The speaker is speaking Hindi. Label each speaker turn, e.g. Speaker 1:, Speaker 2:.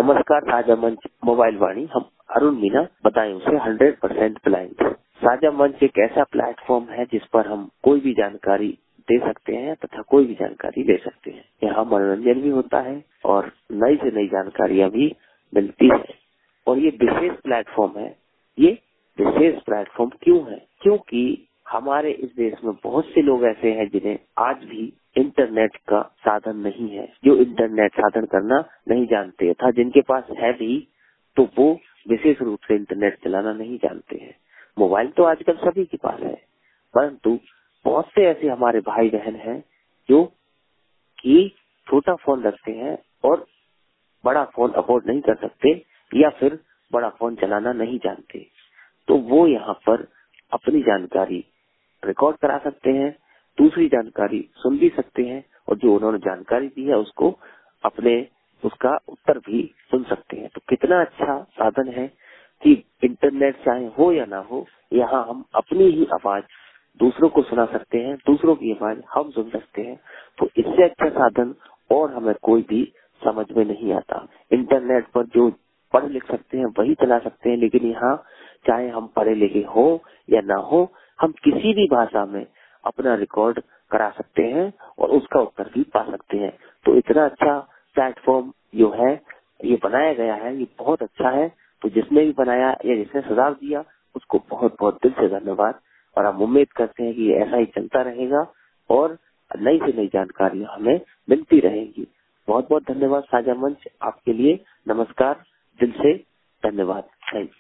Speaker 1: नमस्कार साझा मंच मोबाइल वाणी, हम अरुण मीना बताएं उसे 100% ब्लाइंड। साझा मंच एक ऐसा प्लेटफॉर्म है जिस पर हम कोई भी जानकारी दे सकते हैं तथा कोई भी जानकारी ले सकते हैं। यहाँ मनोरंजन भी होता है और नई से नई जानकारियां भी मिलती है। और ये विशेष प्लेटफॉर्म है। ये विशेष प्लेटफॉर्म क्यों है? क्योंकि हमारे इस देश में बहुत से लोग ऐसे हैं जिन्हें आज भी इंटरनेट का साधन नहीं है, जो इंटरनेट साधन करना नहीं जानते था। जिनके पास है भी तो वो विशेष रूप से इंटरनेट चलाना नहीं जानते हैं। मोबाइल तो आजकल सभी के पास है, परंतु बहुत से ऐसे हमारे भाई बहन हैं जो कि छोटा फोन रखते हैं और बड़ा फोन अफोर्ड नहीं कर सकते या फिर बड़ा फोन चलाना नहीं जानते। तो वो यहाँ पर अपनी जानकारी रिकॉर्ड करा सकते हैं, दूसरी जानकारी सुन भी सकते हैं और जो उन्होंने जानकारी दी है उसको उसका उत्तर भी सुन सकते हैं। तो कितना अच्छा साधन है कि इंटरनेट चाहे हो या ना हो, यहाँ हम अपनी ही आवाज दूसरों को सुना सकते हैं, दूसरों की आवाज हम सुन सकते हैं। तो इससे अच्छा साधन और हमें कोई भी समझ में नहीं आता। इंटरनेट पर जो पढ़ लिख सकते हैं वही चला सकते हैं, लेकिन यहाँ चाहे हम पढ़े लिखे हो या ना हो, हम किसी भी भाषा में अपना रिकॉर्ड करा सकते हैं और उसका उत्तर भी पा सकते हैं। तो इतना अच्छा प्लेटफॉर्म जो है ये बनाया गया है, ये बहुत अच्छा है। तो जिसने भी बनाया या जिसने सुझाव दिया उसको बहुत बहुत दिल से धन्यवाद। और हम उम्मीद करते हैं कि ये ऐसा ही चलता रहेगा और नई से नई जानकारी हमें मिलती रहेगी। बहुत बहुत धन्यवाद साझा मंच, आपके लिए नमस्कार, दिल से धन्यवाद। Thank you.